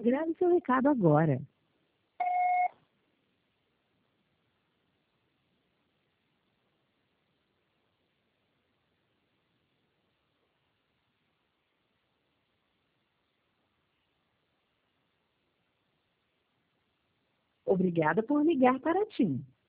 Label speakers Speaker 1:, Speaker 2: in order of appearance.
Speaker 1: Grave seu recado agora. Obrigada por ligar para a TIM.